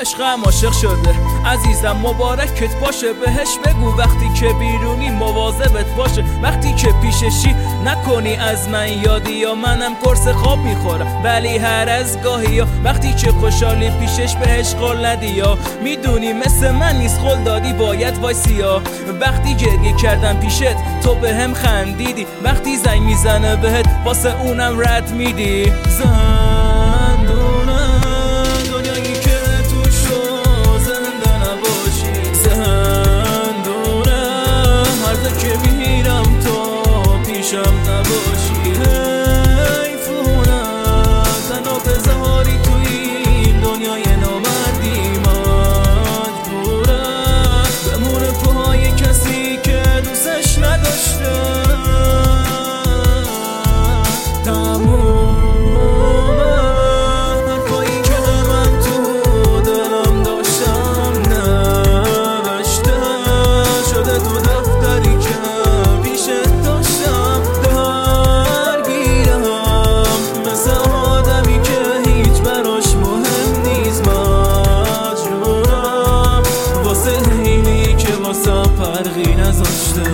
عشقم عاشق شده عزیزم مبارکت باشه، بهش بگو وقتی که بیرونی مواظبت باشه، وقتی که پیششی نکنی از من یادی یا منم قرص خواب میخورم ولی هر از گاهی یا وقتی که خوشحالی پیشش بهش قول ندی یا میدونی مثل من نیست قول دادی باید وایسی یا وقتی گریه کردم پیشت تو بهم خندیدی، وقتی زنگ میزنه بهت واسه اونم رد میدی. زندونه دنیایی که توشو زنده نباشی، زندونه هر جا که میرم تو پیشم نباشی، حیفونه تنها بذاری تو این دنیای نامردی، مجبوره بمونه پاهای کسی که دوستش نداشته. فرقی نذاشته.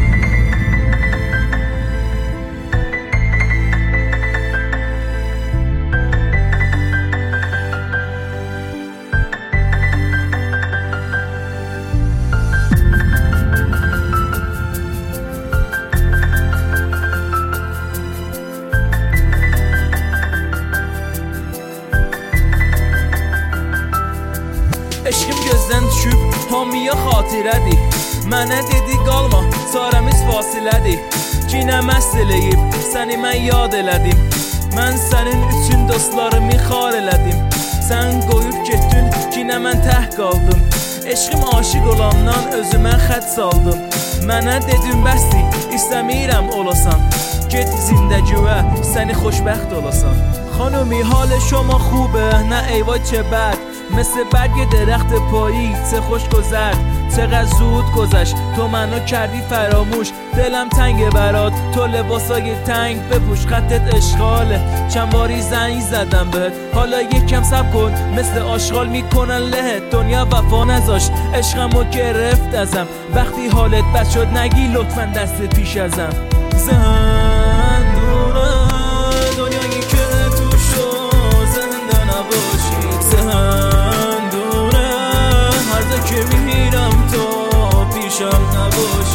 Eşkim gözdən düşüb, hamıya xatirədir. Mənə dedi qalma, çarəmiz fasilədir. Cinə məst eləyib, səni mən yad elədim. Mən sənin üçün dostlarımı xar elədim. Sən qoyub getdin, cinə mən təh qaldım. Eşqim aşiq olandan özümə xət saldım. Mənə dedim bəsdir, istəmirəm olasan. Get zindگیوه səni xoşbəxt olasan. خانومی حال شما خوبه؟ نه ایوای چه بد، مثل برگ درخت پایی چه خوش گذشت، چقدر زود گذشت. تو منو کردی فراموش، دلم تنگه برات، تو لباسای تنگ بپوش، خطت اشغاله. چند باری زنگ زدم بهت، حالا یکم صبر کن، مثل آشغال میکنن لهت. دنیا وفا نذاشت، عشقمو گرفت ازم، وقتی حالت بد شد نگی لطفا دست پیش ازم. زندونه دنیایی که توشو زنده نباشی، زندونه هر جا که میرم تو پیشم نباشی.